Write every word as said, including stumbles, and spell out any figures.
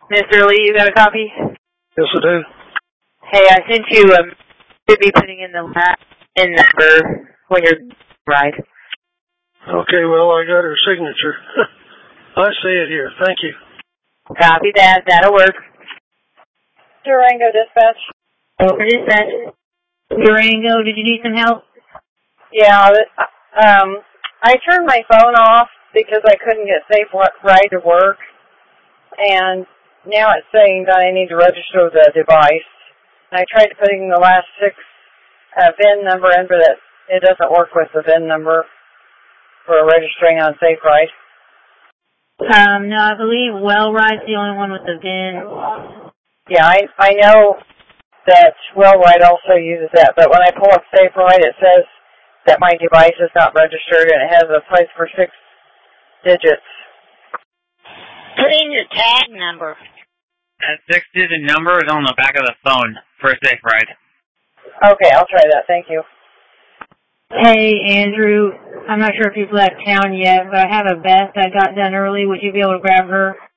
Mister Lee, you got a copy? Yes, I do. Hey, I sent you, um, should be putting in the last in number when you're right. Okay, well, I got her signature. I see it here. Thank you. Copy that. That'll work. Durango Dispatch. Over dispatch. Durango, did you need some help? Yeah, um, I turned my phone off because I couldn't get Safe Ride to work, and now it's saying that I need to register the device. And I tried putting the last six uh, V I N number in, but it, it doesn't work with the V I N number for registering on Safe Ride. Um, no, I believe WellRide's the only one with the V I N. Yeah, I I know that WellRide also uses that, but when I pull up Safe Ride, it says that my device is not registered, and it has a place for six digits. Put in your tag number. That six-digit number is on the back of the phone for a Safe Ride. Okay, I'll try that. Thank you. Hey, Andrew, I'm not sure if you've left town yet, but I have a vest I got done early. Would you be able to grab her?